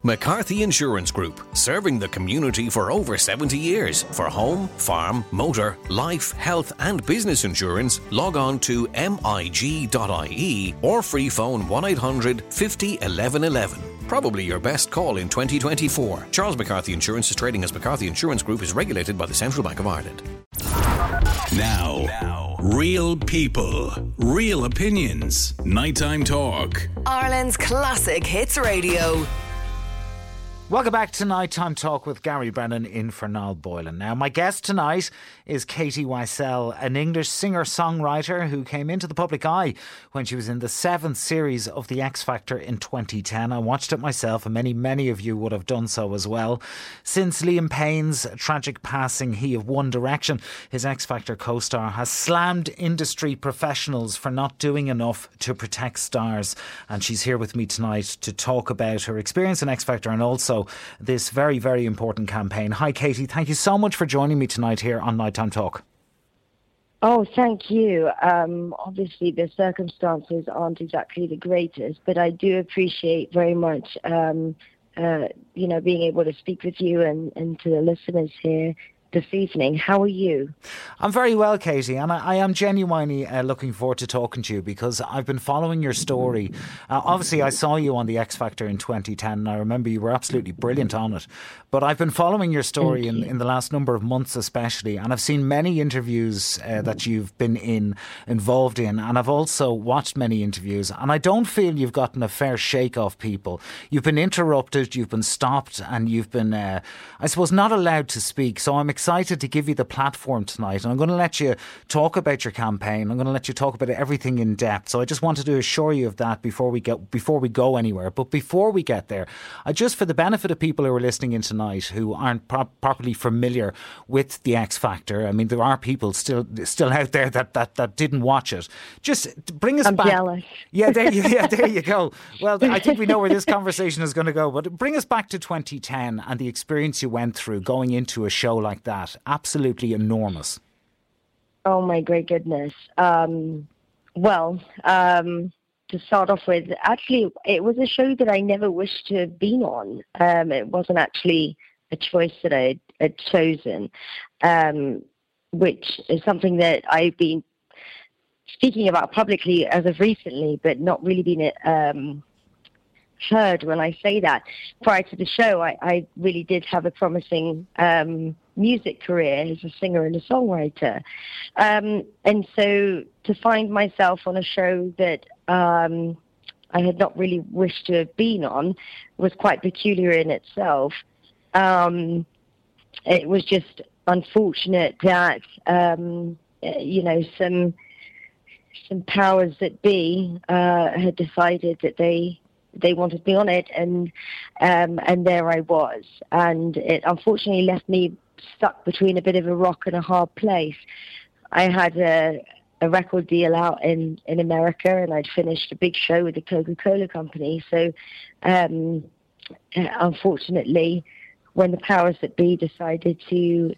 McCarthy Insurance Group, serving the community for over 70 years. For home, farm, motor, life, health and business insurance, log on to mig.ie or free phone 1800 50 11 11. Probably your best call in 2024. Charles McCarthy Insurance is trading as McCarthy Insurance Group, is regulated by the Central Bank of Ireland. Now, real people, real opinions. Nighttime Talk. Ireland's classic hits radio. Welcome back to Nighttime Talk with Gary Brennan in for Niall Boylan. Now, my guest tonight is Katie Wiesel, an English singer-songwriter who came into the public eye when she was in the 7th series of The X Factor in 2010. I watched it myself, and many of you would have done so as well. Since Liam Payne's tragic passing, he of One Direction, his X Factor co-star, has slammed industry professionals for not doing enough to protect stars. And she's here with me tonight to talk about her experience in X Factor and also this very, very important campaign. Hi, Katie. Thank you so much for joining me tonight here on Nighttime Talk. Oh, thank you. Obviously, the circumstances aren't exactly the greatest, but I do appreciate very much, being able to speak with you and to the listeners here this evening. How are you? I'm very well, Katie, and I am genuinely looking forward to talking to you because I've been following your story. Obviously, I saw you on The X Factor in 2010, and I remember you were absolutely brilliant on it. But I've been following your story in the last number of months especially, and I've seen many interviews that you've been involved in, and I've also watched many interviews, and I don't feel you've gotten a fair shake off people. You've been interrupted, you've been stopped, and you've been, I suppose, not allowed to speak. So I'm excited to give you the platform tonight, and I'm going to let you talk about your campaign. I'm going to let you talk about everything in depth. So I just wanted to assure you of that before we go anywhere. But before we get there, for the benefit of people who are listening in tonight who aren't properly familiar with the X Factor, I mean, there are people still out there that didn't watch it. Just bring us back. I'm jealous. Yeah, there you go. Well, I think we know where this conversation is going to go. But bring us back to 2010 and the experience you went through going into a show like that. Absolutely enormous. Oh, my great goodness. To start off with, actually, it was a show that I never wished to have been on. It wasn't actually a choice that I had chosen, which is something that I've been speaking about publicly as of recently, but not really been heard when I say that. Prior to the show, I really did have a promising music career as a singer and a songwriter. And so to find myself on a show that I had not really wished to have been on was quite peculiar in itself. It was just unfortunate that, some powers that be had decided that they wanted me on it, and there I was. And it unfortunately left me stuck between a bit of a rock and a hard place. I had a record deal out in America, and I'd finished a big show with the Coca-Cola company. So unfortunately, when the powers that be decided to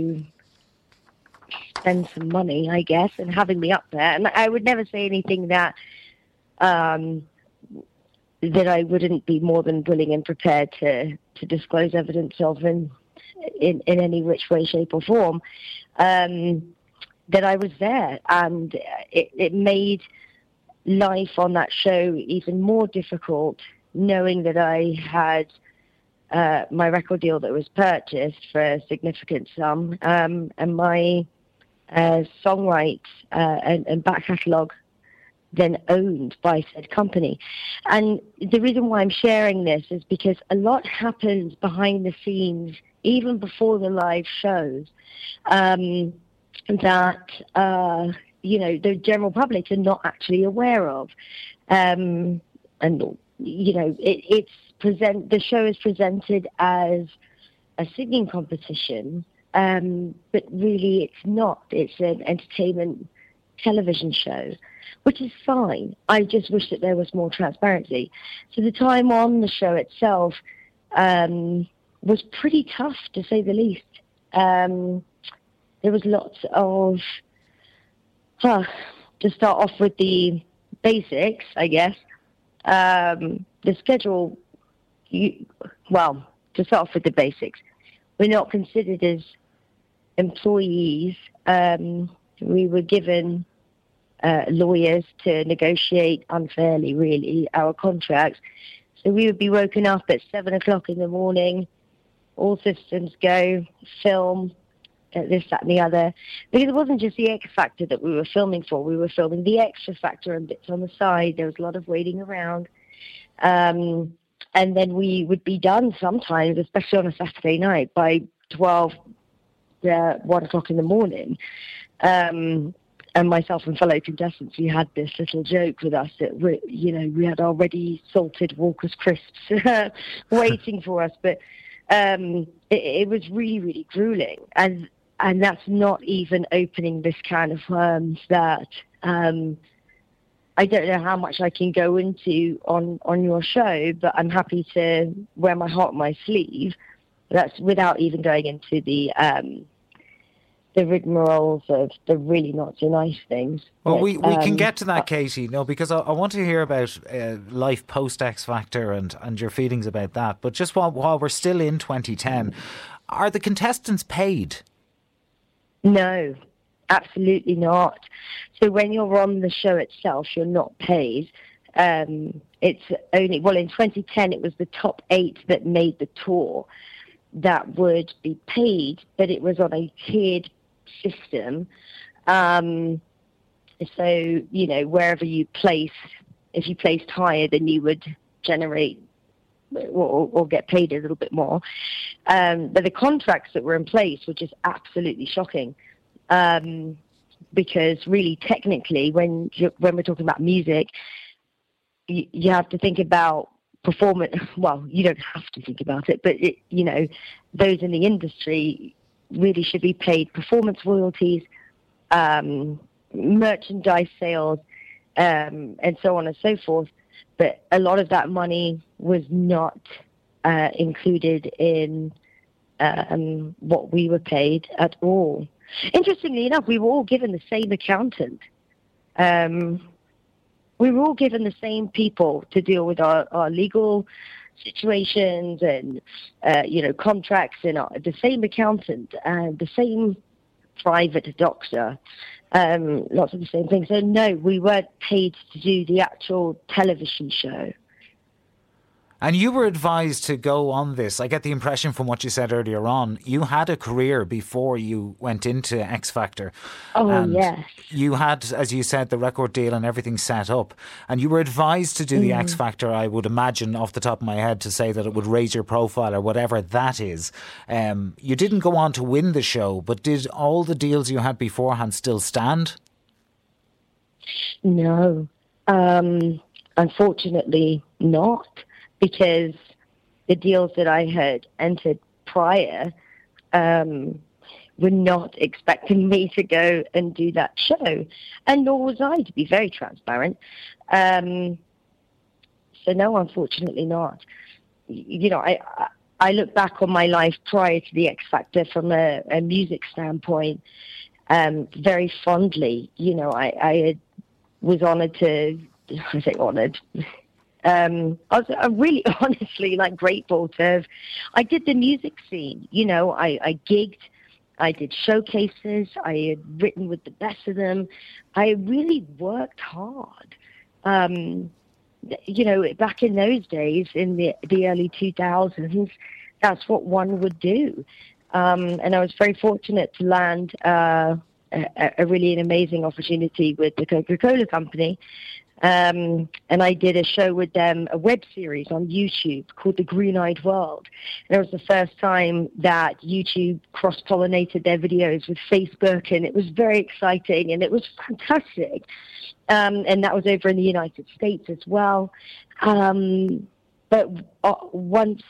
spend some money, I guess, and having me up there, and I would never say anything that I wouldn't be more than willing and prepared to disclose evidence of in any which way, shape or form, that I was there. And it made life on that show even more difficult, knowing that I had my record deal that was purchased for a significant sum, and my songwrite and back catalogue then owned by said company. And the reason why I'm sharing this is because a lot happens behind the scenes, even before the live shows, that the general public are not actually aware of. The show is presented as a singing competition, but really it's not. It's an entertainment television show, which is fine. I just wish that there was more transparency. So the time on the show itself was pretty tough, to say the least. There was lots of, to start off with the basics, I guess. The schedule well, to start off with the basics, we're not considered as employees. We were given lawyers to negotiate unfairly, really, our contracts. So we would be woken up at 7 o'clock in the morning, all systems go, film, this, that, and the other. Because it wasn't just the X Factor that we were filming for. We were filming the Extra Factor and bits on the side. There was a lot of waiting around. And then we would be done sometimes, especially on a Saturday night, by 12, 1 o'clock in the morning. And myself and fellow contestants, we had this little joke with us that we had already salted Walker's crisps waiting for us, but it was really, really grueling, and that's not even opening this can of worms that I don't know how much I can go into on your show, but I'm happy to wear my heart on my sleeve. That's without even going into the rigmaroles of the really not so nice things. Well, we can get to that, Katie, because I want to hear about life post-X Factor and your feelings about that. But just while we're still in 2010, are the contestants paid? No, absolutely not. So when you're on the show itself, you're not paid. It's only, in 2010, it was the top 8 that made the tour that would be paid, but it was on a tiered system. So, wherever you place, if you placed higher, then you would generate or get paid a little bit more. But the contracts that were in place were just absolutely shocking. Because really, technically, when we're talking about music, you have to think about performance. Well, you don't have to think about it, but those in the industry really should be paid performance royalties, merchandise sales, and so on and so forth. But a lot of that money was not included in what we were paid at all. Interestingly enough, we were all given the same accountant. We were all given the same people to deal with our legal situations and, contracts, and the same accountant and the same private doctor, lots of the same things. So no, we weren't paid to do the actual television show. And you were advised to go on this. I get the impression from what you said earlier on, you had a career before you went into X Factor. Oh, and yes. You had, as you said, the record deal and everything set up. And you were advised to do the X Factor, I would imagine, off the top of my head, to say that it would raise your profile or whatever that is. You didn't go on to win the show, but did all the deals you had beforehand still stand? No. Unfortunately not. Because the deals that I had entered prior were not expecting me to go and do that show. And nor was I, to be very transparent. So no, unfortunately not. I look back on my life prior to the X Factor from a music standpoint very fondly. I was honoured to, I say honoured, I was really honestly grateful to have, I did the music scene, I gigged, I did showcases, I had written with the best of them. I really worked hard. Back in those days, in the early 2000s, that's what one would do. And I was very fortunate to land a really amazing opportunity with the Coca-Cola Company. And I did a show with them, a web series on YouTube called The Green-Eyed World. And it was the first time that YouTube cross-pollinated their videos with Facebook, and it was very exciting, and it was fantastic. And that was over in the United States as well. But once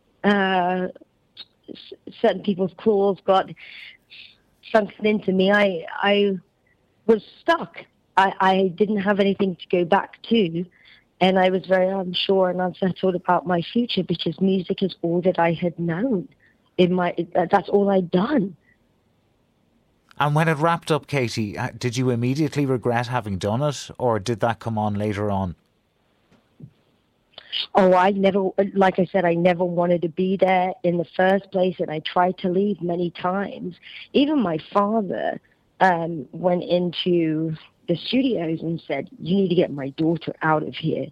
certain people's claws got sunken into me, I was stuck. I didn't have anything to go back to, and I was very unsure and unsettled about my future because music is all that I had known. That's all I'd done. And when it wrapped up, Katie, did you immediately regret having done it, or did that come on later on? Oh, like I said, I never wanted to be there in the first place, and I tried to leave many times. Even my father went into the studios and said, "You need to get my daughter out of here."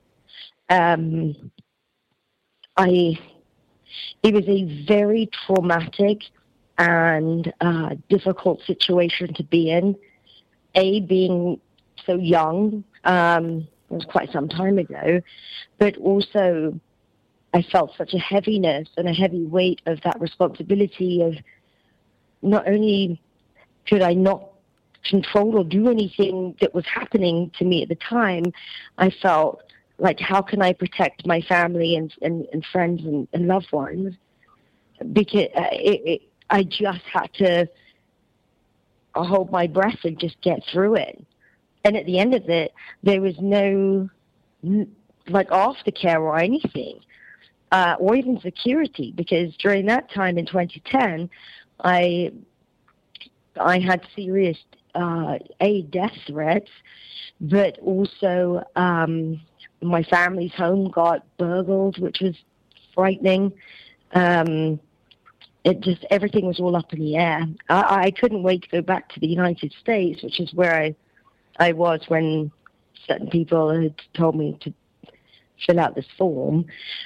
It was a very traumatic and difficult situation to be in. Being so young, it was quite some time ago, but also I felt such a heaviness and a heavy weight of that responsibility of not only could I not control or do anything that was happening to me at the time, I felt like, how can I protect my family and friends and loved ones? Because I just had to hold my breath and just get through it. And at the end of it, there was no aftercare or anything, or even security, because during that time in 2010, I had serious death threats, but also my family's home got burgled, which was frightening. Everything was all up in the air. I couldn't wait to go back to the United States, which is where I was when certain people had told me to fill out this form.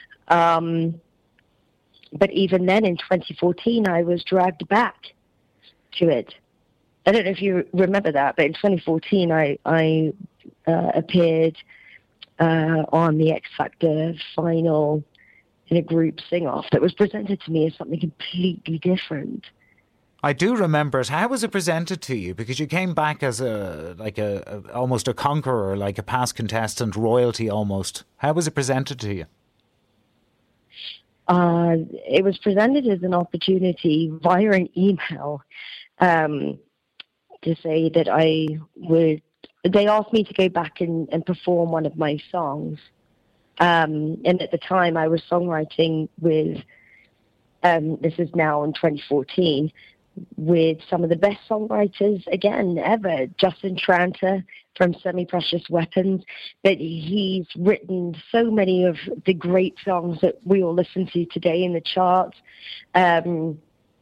But even then, in 2014, I was dragged back to it. I don't know if you remember that, but in 2014, I appeared on the X Factor final in a group sing-off that was presented to me as something completely different. I do remember it. How was it presented to you? Because you came back as almost a conqueror, like a past contestant, royalty almost. How was it presented to you? It was presented as an opportunity via an email to say that they asked me to go back and perform one of my songs. And at the time I was songwriting with, this is now in 2014, with some of the best songwriters, again, ever. Justin Tranter from Semi-Precious Weapons. But he's written so many of the great songs that we all listen to today in the charts. And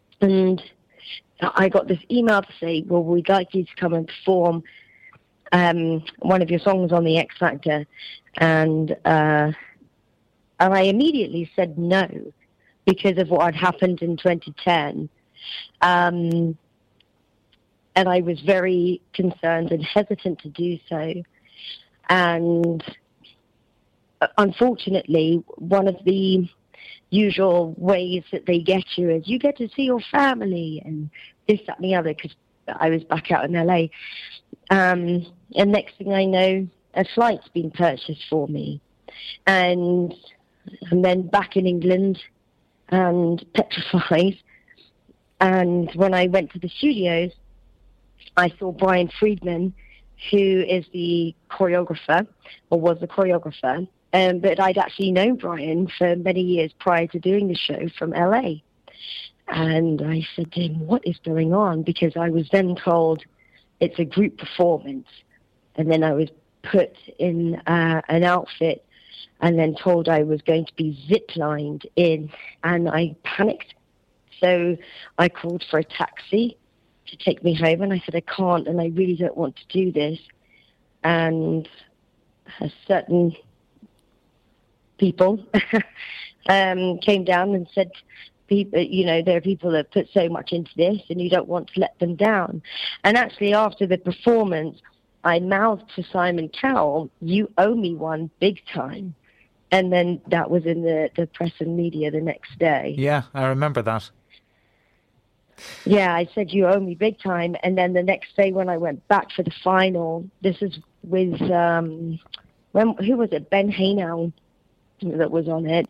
I got this email to say, well, we'd like you to come and perform one of your songs on the X Factor. And I immediately said no because of what had happened in 2010. And I was very concerned and hesitant to do so. And unfortunately, one of the usual ways that they get you is you get to see your family and this, that, and the other, because I was back out in LA. And next thing I know, a flight's been purchased for me. And then back in England and petrified. And when I went to the studios, I saw Brian Friedman, who is the choreographer, or was the choreographer. But I'd actually known Brian for many years prior to doing the show from LA. And I said to him, what is going on? Because I was then told it's a group performance. And then I was put in an outfit and then told I was going to be zip-lined in. And I panicked. So I called for a taxi to take me home. And I said, I can't, and I really don't want to do this. And a certain people came down and said, there are people that put so much into this and you don't want to let them down. And actually after the performance, I mouthed to Simon Cowell, you owe me one big time. And then that was in the press and media the next day. Yeah, I remember that. Yeah, I said, you owe me big time. And then the next day when I went back for the final, this is with, who was it? Ben Haenow that was on it.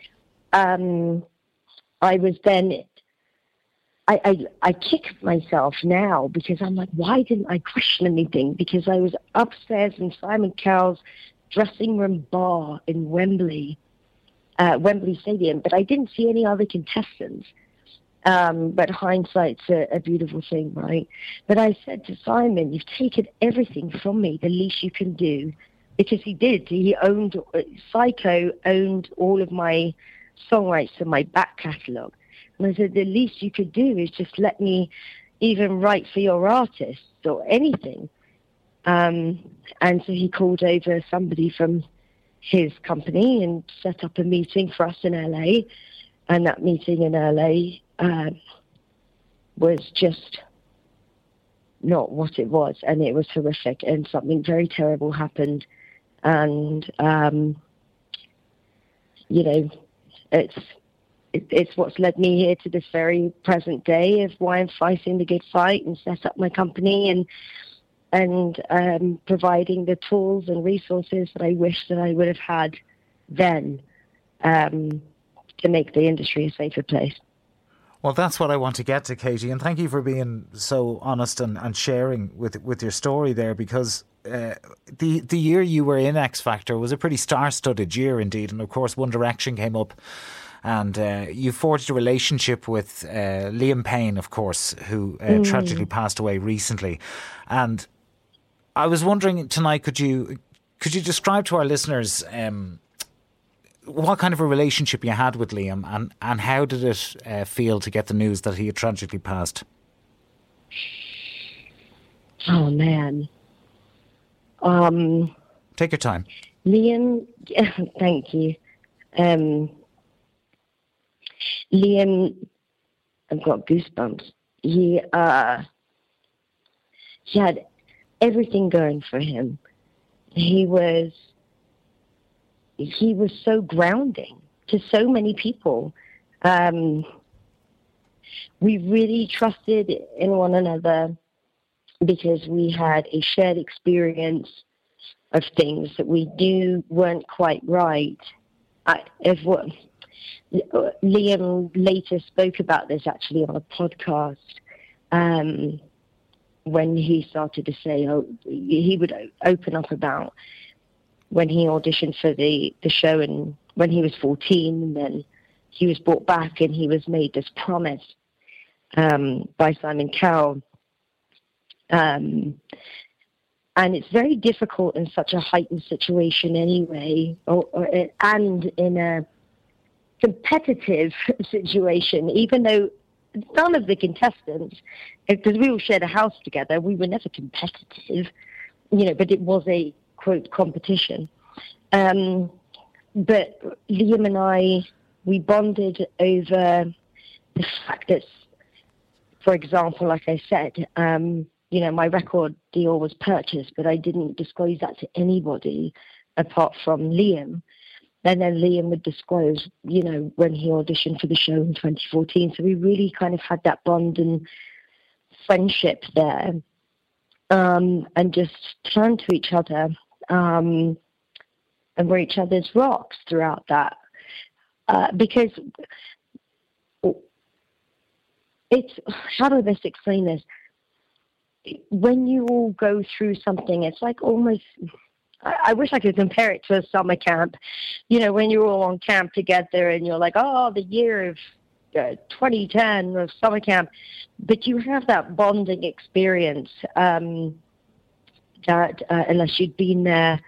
I was then, I kick myself now because I'm like, why didn't I question anything? Because I was upstairs in Simon Cowell's dressing room bar in Wembley Stadium, but I didn't see any other contestants. But hindsight's a beautiful thing, right? But I said to Simon, you've taken everything from me. The least you can do because he did. He owned, Psycho owned all of my songwrites and my back catalogue. And I said, the least you could do is just let me even write for your artists or anything. And so he called over somebody from his company and set up a meeting for us in LA. And that meeting in LA was just not what it was. And it was horrific. And something very terrible happened. And, you know, it's what's led me here to this very present day of why I'm fighting the good fight and set up my company and providing the tools and resources that I wish that I would have had then to make the industry a safer place. Well, that's what I want to get to, Katie, and thank you for being so honest and sharing with your story there, because the year you were in X Factor was a pretty star-studded year indeed, and of course One Direction came up, and you forged a relationship with Liam Payne, of course, who tragically passed away recently. And I was wondering tonight, could you describe to our listeners what kind of a relationship you had with Liam, and how did it feel to get the news that he had tragically passed? Oh, man. Take your time. Liam, thank you. Liam, I've got goosebumps. He had everything going for him. He was so grounding to so many people. We really trusted in one another because we had a shared experience of things that we knew weren't quite right. Liam later spoke about this actually on a podcast when he started to say, he would open up about when he auditioned for the show and when he was 14, and then he was brought back and he was made this promise by Simon Cowell. And it's very difficult in such a heightened situation anyway, and in a competitive situation, even though none of the contestants, because we all shared a house together, we were never competitive, but it was a, quote, competition. But Liam and I, we bonded over the fact that, for example, like I said, my record deal was purchased, but I didn't disclose that to anybody apart from Liam. And then Liam would disclose, when he auditioned for the show in 2014. So we really kind of had that bond and friendship there, and just turned to each other, and were each other's rocks throughout that. Because it's, how do I best explain this? When you all go through something, it's like almost, I wish I could compare it to a summer camp. When you're all on camp together and you're like, oh, the year of 2010 of summer camp. But you have that bonding experience that unless you'd been there,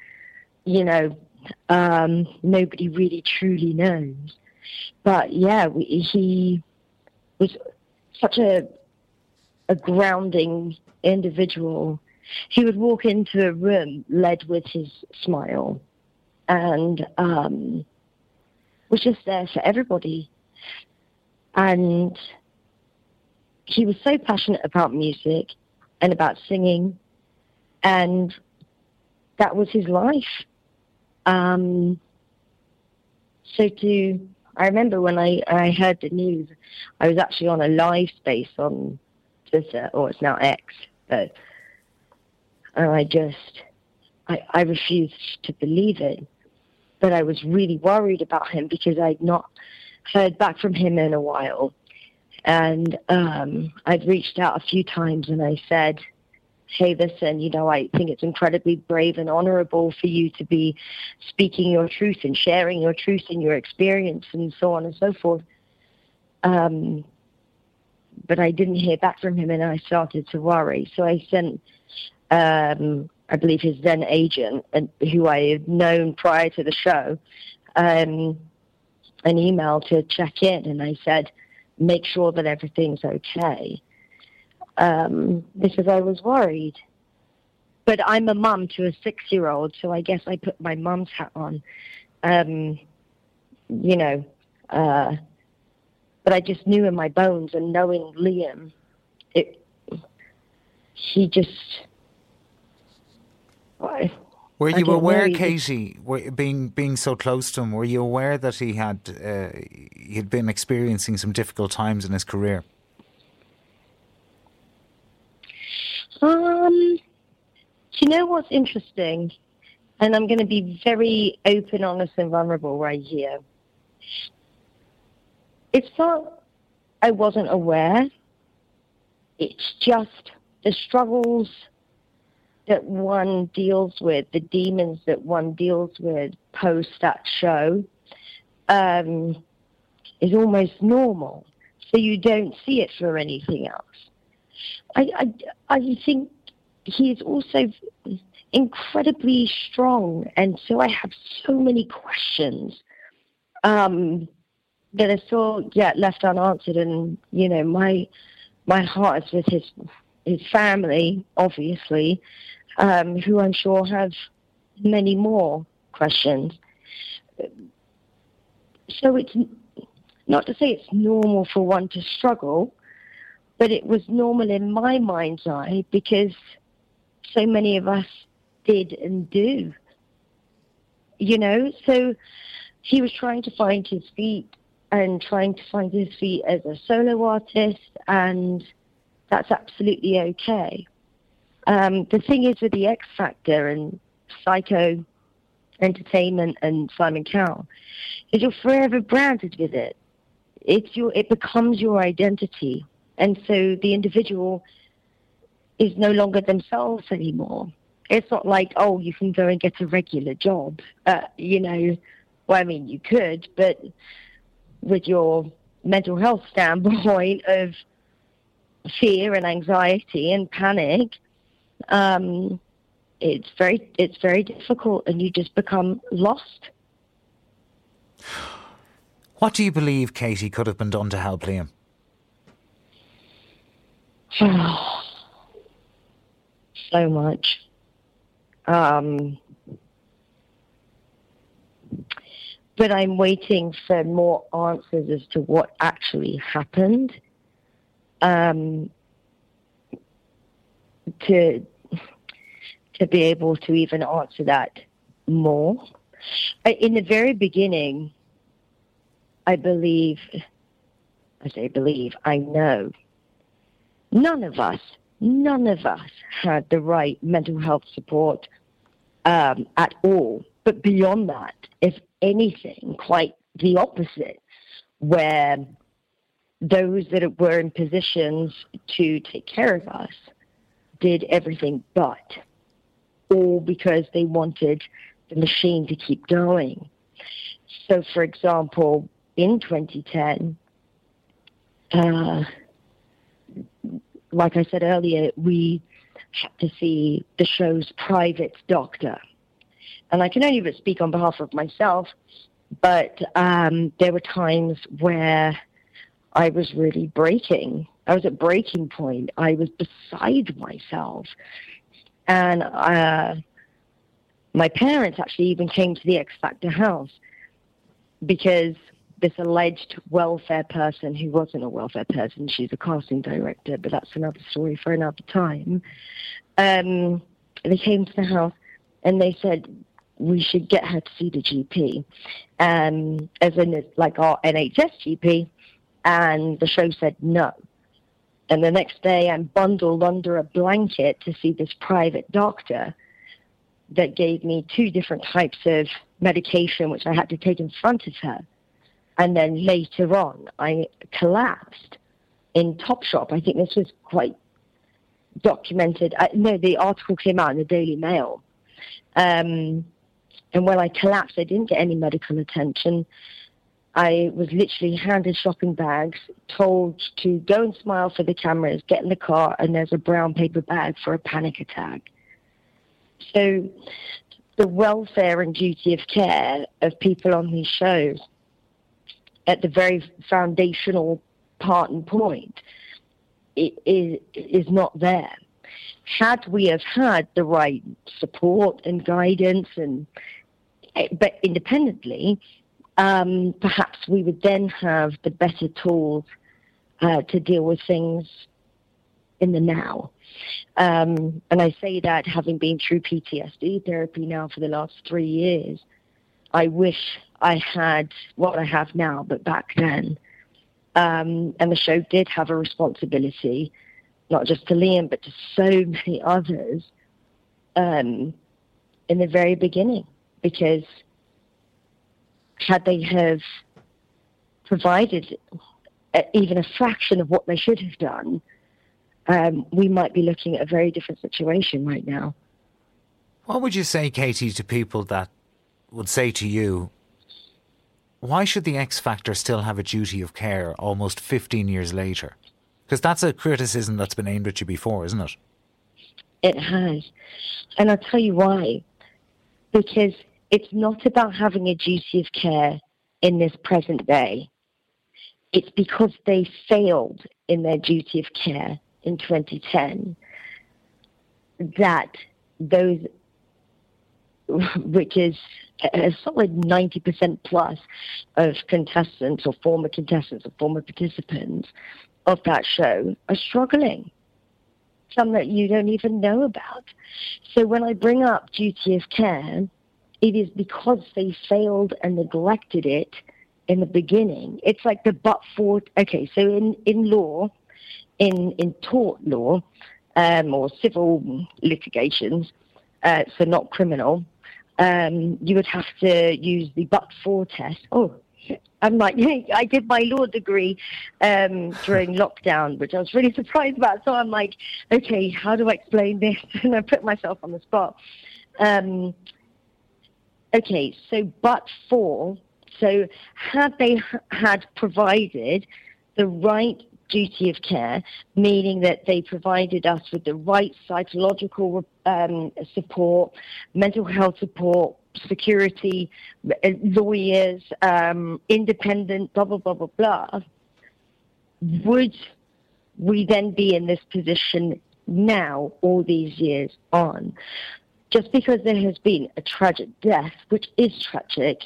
nobody really truly knows. But yeah, he was such a grounding individual. He would walk into a room led with his smile and was just there for everybody. And he was so passionate about music and about singing, and that was his life. I remember when I heard the news, I was actually on a live space on Twitter, or it's now X, but I refused to believe it. But I was really worried about him because I'd not heard back from him in a while. And I'd reached out a few times and I said, hey, listen, I think it's incredibly brave and honorable for you to be speaking your truth and sharing your truth and your experience and so on and so forth. But I didn't hear back from him and I started to worry. So I sent a I believe his then agent, and who I had known prior to the show, an email to check in, and I said, make sure that everything's okay, because I was worried. But I'm a mum to a 6-year-old, so I guess I put my mum's hat on, but I just knew in my bones, and knowing Liam, he just... Were you aware, Katie, being so close to him, were you aware that he'd been experiencing some difficult times in his career? You know what's interesting? And I'm going to be very open, honest, and vulnerable right here. It's not I wasn't aware. It's just the struggles that one deals with, the demons that one deals with post that show, is almost normal. So you don't see it for anything else. I think he's also incredibly strong, and so I have so many questions that are still left unanswered. And my heart is with his family, obviously, who I'm sure have many more questions. So it's not to say it's normal for one to struggle, but it was normal in my mind's eye because so many of us did and do. So he was trying to find his feet and trying to find his feet as a solo artist, and that's absolutely okay. The thing is with the X Factor and Psycho Entertainment and Simon Cowell is you're forever branded with it. It becomes your identity, and so the individual is no longer themselves anymore. It's not like, you can go and get a regular job. You could, but with your mental health standpoint of fear and anxiety and panic, it's very difficult, and you just become lost. What do you believe, Katie, could have been done to help Liam? So much. But I'm waiting for more answers as to what actually happened. To be able to even answer that more. In the very beginning, I know none of us had the right mental health support at all. But beyond that, if anything, quite the opposite, where those that were in positions to take care of us did everything but, all because they wanted the machine to keep going. So, for example, in 2010, like I said earlier, we had to see the show's private doctor. And I can only but speak on behalf of myself, but there were times where I was really breaking. I was at breaking point. I was beside myself. And my parents actually even came to the X Factor house because this alleged welfare person, who wasn't a welfare person, she's a casting director, but that's another story for another time. They came to the house and they said, we should get her to see the GP, as in like our NHS GP, and the show said no. And the next day I'm bundled under a blanket to see this private doctor that gave me 2 different types of medication, which I had to take in front of her. And then later on, I collapsed in Topshop. I think this was quite documented. The article came out in the Daily Mail. And when I collapsed, I didn't get any medical attention. I was literally handed shopping bags, told to go and smile for the cameras, get in the car, and there's a brown paper bag for a panic attack. So the welfare and duty of care of people on these shows at the very foundational part and point is not there. Had we have had the right support and guidance, but independently, perhaps we would then have the better tools to deal with things in the now. And I say that having been through PTSD therapy now for the last 3 years, I wish I had what I have now, but back then. And the show did have a responsibility, not just to Liam, but to so many others in the very beginning. Because had they have provided even a fraction of what they should have done, we might be looking at a very different situation right now. What would you say, Katie, to people that would say to you, why should the X Factor still have a duty of care almost 15 years later? Because that's a criticism that's been aimed at you before, isn't it? It has. And I'll tell you why. Because it's not about having a duty of care in this present day. It's because they failed in their duty of care in 2010 that those, which is a solid 90% plus of contestants or former participants of that show are struggling. Some that you don't even know about. So when I bring up duty of care, it is because they failed and neglected it in the beginning. It's like the but-for. Okay, so in law, in tort law, or civil litigations, so not criminal, you would have to use the but-for test. Oh, I'm like, hey, I did my law degree during lockdown, which I was really surprised about. So I'm like, okay, how do I explain this? And I put myself on the spot. Okay, so but for, so had they had provided the right duty of care, meaning that they provided us with the right psychological support, mental health support, security, lawyers, independent, blah, blah, blah, blah, blah, would we then be in this position now, all these years on? Just because there has been a tragic death, which is tragic,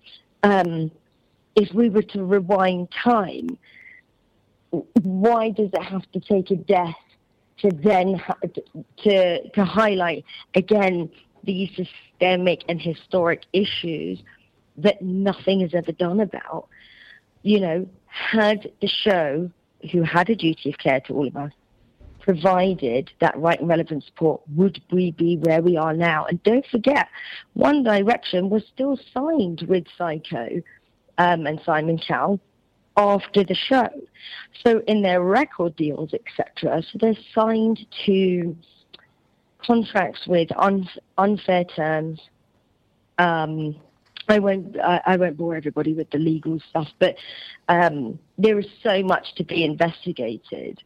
if we were to rewind time, why does it have to take a death to then to highlight again these systemic and historic issues that nothing is ever done about? You know, had the show, who had a duty of care to all of us, provided that right and relevant support, would we be where we are now? And don't forget, One Direction was still signed with Psycho and Simon Cowell after the show. So in their record deals, etc., so they're signed to contracts with unfair terms. I won't bore everybody with the legal stuff, but there is so much to be investigated.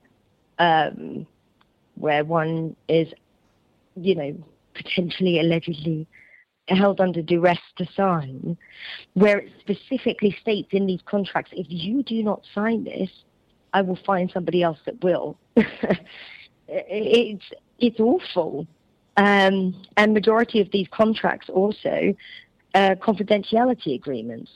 Where one is, you know, potentially, allegedly held under duress to sign, where it specifically states in these contracts, if you do not sign this, I will find somebody else that will. It's awful. And majority of these contracts also confidentiality agreements.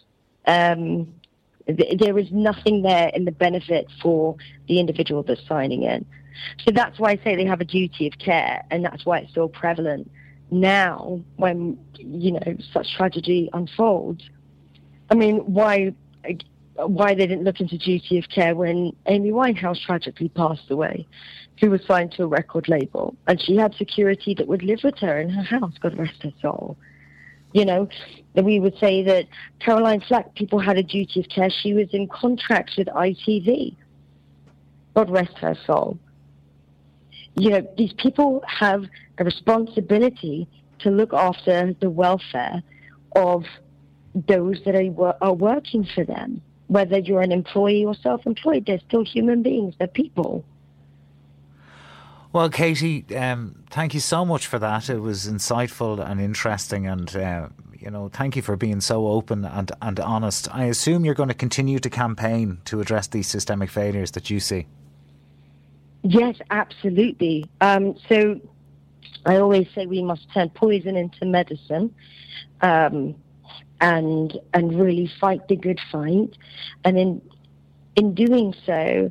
There is nothing there in the benefit for the individual that's signing in. So that's why I say they have a duty of care, and that's why it's so prevalent now when, you know, such tragedy unfolds. I mean, why they didn't look into duty of care when Amy Winehouse tragically passed away, who was signed to a record label, and she had security that would live with her in her house, God rest her soul. You know, we would say that Caroline Flack, people had a duty of care. She was in contracts with ITV. God rest her soul. You know, these people have a responsibility to look after the welfare of those that are working for them. Whether you're an employee or self-employed, they're still human beings. They're people. Well, Katie, thank you so much for that. It was insightful and interesting, and thank you for being so open and honest. I assume you're going to continue to campaign to address these systemic failures that you see. Yes, absolutely. So I always say we must turn poison into medicine, and really fight the good fight. And in doing so,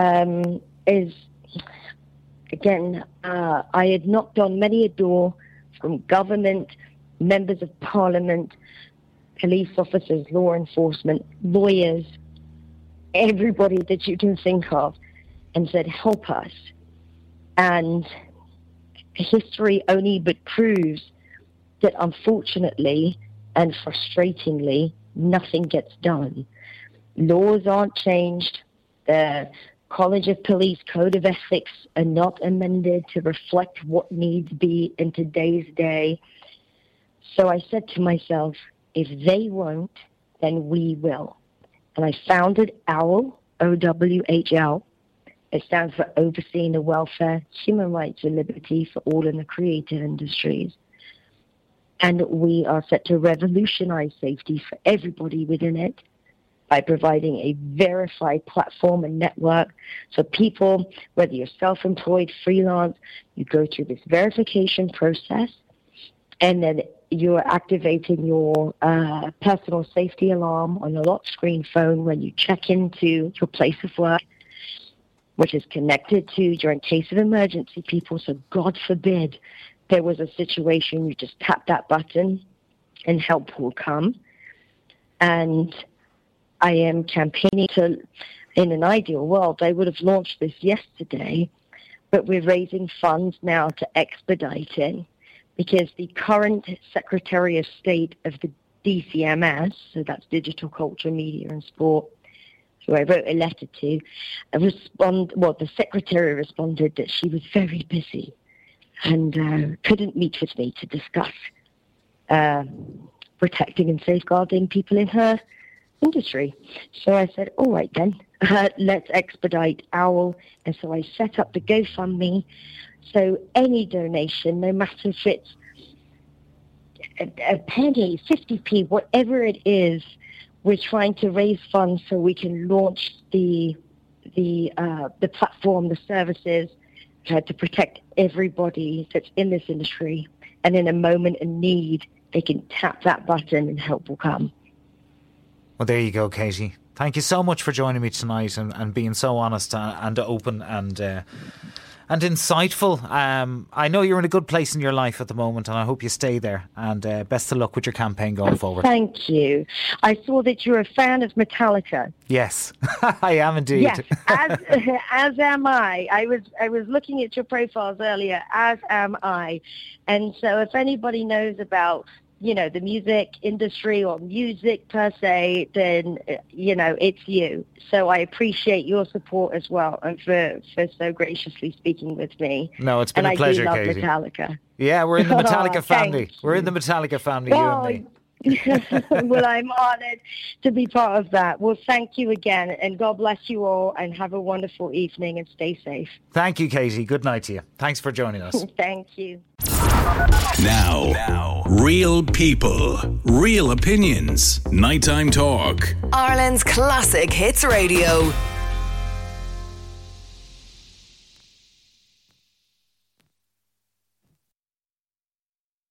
I had knocked on many a door from government, members of parliament, police officers, law enforcement, lawyers, everybody that you can think of, and said, help us. And history only but proves that unfortunately and frustratingly, nothing gets done. Laws aren't changed. The College of Police Code of Ethics are not amended to reflect what needs be in today's day. So I said to myself, if they won't, then we will. And I founded OWL, OWHL. It stands for Overseeing the Welfare, Human Rights and Liberty for All in the Creative Industries. And we are set to revolutionize safety for everybody within it by providing a verified platform and network. So people, whether you're self-employed, freelance, you go through this verification process, and then you're activating your personal safety alarm on your lock screen phone when you check into your place of work, which is connected to your in case of emergency people. So God forbid there was a situation, you just tap that button and help will come. And I am campaigning to, in an ideal world, I would have launched this yesterday, but we're raising funds now to expedite it, because the current Secretary of State of the DCMS, so that's Digital Culture, Media and Sport, who I wrote a letter to, the Secretary responded that she was very busy and couldn't meet with me to discuss protecting and safeguarding people in her industry. So I said, all right then, let's expedite OWL. And so I set up the GoFundMe. So any donation, no matter if it's a penny, 50p, whatever it is, we're trying to raise funds so we can launch the platform, the services, to protect everybody that's in this industry. And in a moment of need, they can tap that button and help will come. Well, there you go, Katie. Thank you so much for joining me tonight and being so honest and open and insightful. I know you're in a good place in your life at the moment, and I hope you stay there. And best of luck with your campaign going forward. Thank you. I saw that you're a fan of Metallica. Yes, I am indeed. Yes, as am I. I was looking at your profiles earlier, as am I. And so if anybody knows about the music industry or music per se, then, it's you. So I appreciate your support as well, and for so graciously speaking with me. No, it's been a pleasure, Katie. And I do love Metallica. Yeah, we're in the Metallica family. We're in the Metallica family, you and me. Well, I'm honoured to be part of that. Well, thank you again, and God bless you all, and have a wonderful evening, and stay safe. Thank you, Katie. Good night to you. Thanks for joining us. Thank you. Now, real people, real opinions. Nighttime Talk. Ireland's classic hits radio.